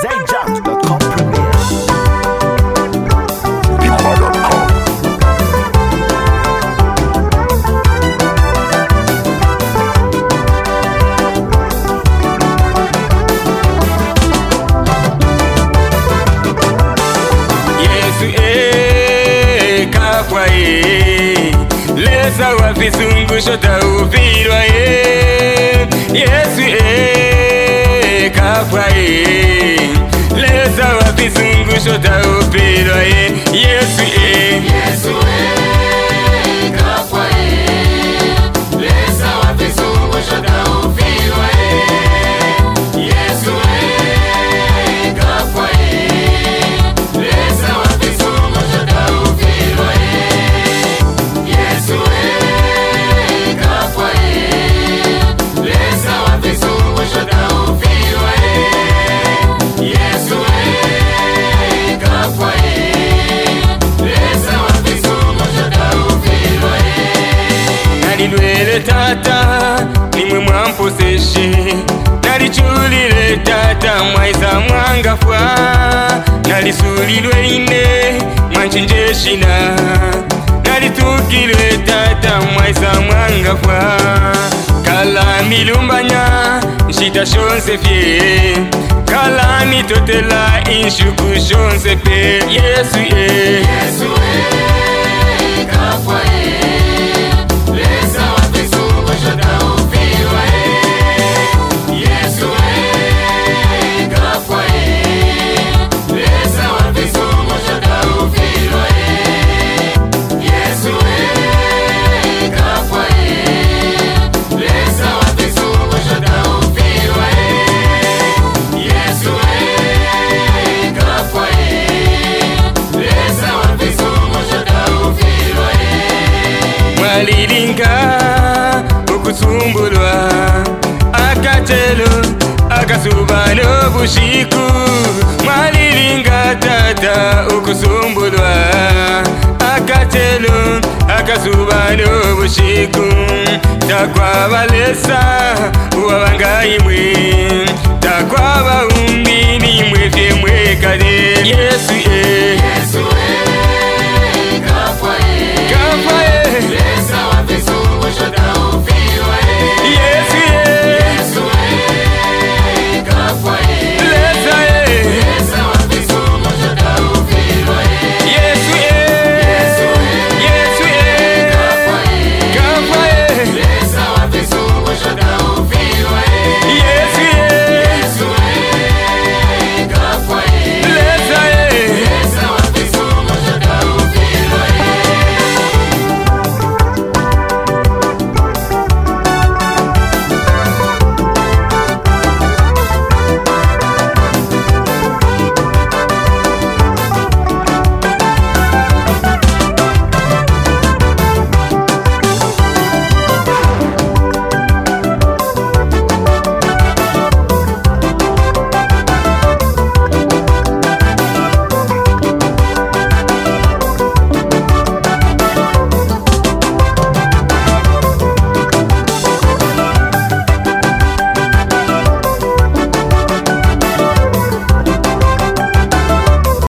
ZJams.com Premier. Lesa wafizungusho taupirwa Yesu kafwa Lesa wafizungusho taupirwa Yesu Yesu kafwa Lesa wafizungusho taupirwa Yesu kafwa Lesa wafizungusho taupirwa Yesu kafwa Lesa wafizungusho taupirwa Yesu kafwa Lesa wafizungusho taupirwa Nalilwele tata nimwe mwamposeshe Nalichulile tata mwaiza mwangafwa Nalisulilwe ine mwanchinjeshina Nalitukilwe tata mwaiza mwangafwa Kala milumbanya nshita shonse fye Kala mitotela inshuku shonse pe Yesu Yesu kafwa Lesa wafizungusho taupirwa Yesu kafwa Lesa wafizungusho taupirwa Yesu kafwa Lesa wafizungusho taupirwa Yesu kafwa Lesa wafizungusho taupirwa Mwalilinga ukusumbulwa Akatelo akasubano bushiku Mwalilinga tata ukusumbulwa Akatelo akasubano bushiku Takwa balesa uwabangayimwe